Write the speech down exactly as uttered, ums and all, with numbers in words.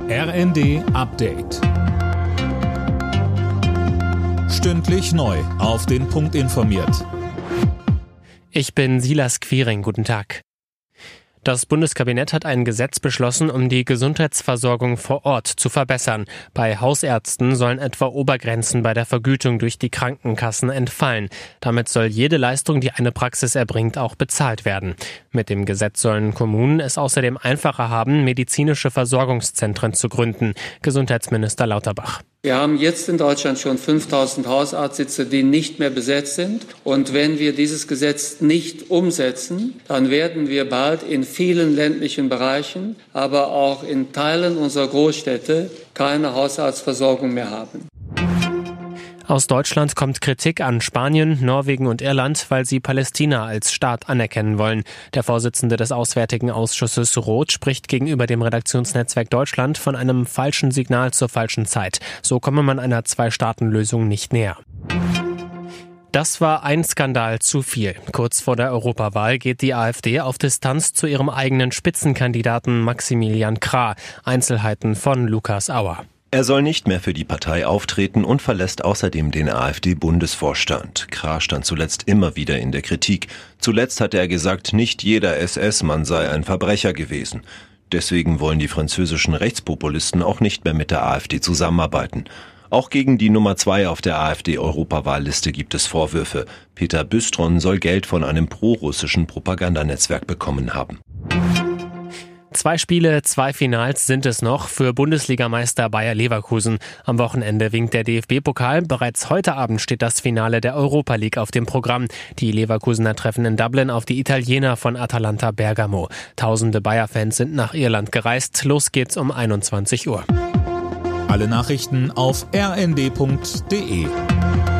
R N D Update. Stündlich neu auf den Punkt informiert. Ich bin Silas Quiring, guten Tag. Das Bundeskabinett hat ein Gesetz beschlossen, um die Gesundheitsversorgung vor Ort zu verbessern. Bei Hausärzten sollen etwa Obergrenzen bei der Vergütung durch die Krankenkassen entfallen. Damit soll jede Leistung, die eine Praxis erbringt, auch bezahlt werden. Mit dem Gesetz sollen Kommunen es außerdem einfacher haben, medizinische Versorgungszentren zu gründen. Gesundheitsminister Lauterbach. Wir haben jetzt in Deutschland schon fünftausend Hausarztsitze, die nicht mehr besetzt sind. Und wenn wir dieses Gesetz nicht umsetzen, dann werden wir bald in vielen ländlichen Bereichen, aber auch in Teilen unserer Großstädte keine Hausarztversorgung mehr haben. Aus Deutschland kommt Kritik an Spanien, Norwegen und Irland, weil sie Palästina als Staat anerkennen wollen. Der Vorsitzende des Auswärtigen Ausschusses Roth spricht gegenüber dem Redaktionsnetzwerk Deutschland von einem falschen Signal zur falschen Zeit. So komme man einer Zwei-Staaten-Lösung nicht näher. Das war ein Skandal zu viel. Kurz vor der Europawahl geht die AfD auf Distanz zu ihrem eigenen Spitzenkandidaten Maximilian Krah. Einzelheiten von Lukas Auer. Er soll nicht mehr für die Partei auftreten und verlässt außerdem den AfD-Bundesvorstand. Krah stand zuletzt immer wieder in der Kritik. Zuletzt hatte er gesagt, nicht jeder S S-Mann sei ein Verbrecher gewesen. Deswegen wollen die französischen Rechtspopulisten auch nicht mehr mit der AfD zusammenarbeiten. Auch gegen die Nummer zwei auf der AfD-Europawahlliste gibt es Vorwürfe. Peter Büstron soll Geld von einem prorussischen Propagandanetzwerk bekommen haben. Zwei Spiele, zwei Finals sind es noch für Bundesligameister Bayer Leverkusen. Am Wochenende winkt der D F B-Pokal. Bereits heute Abend steht das Finale der Europa League auf dem Programm. Die Leverkusener treffen in Dublin auf die Italiener von Atalanta Bergamo. Tausende Bayer-Fans sind nach Irland gereist. Los geht's um einundzwanzig Uhr. Alle Nachrichten auf r n d punkt d e.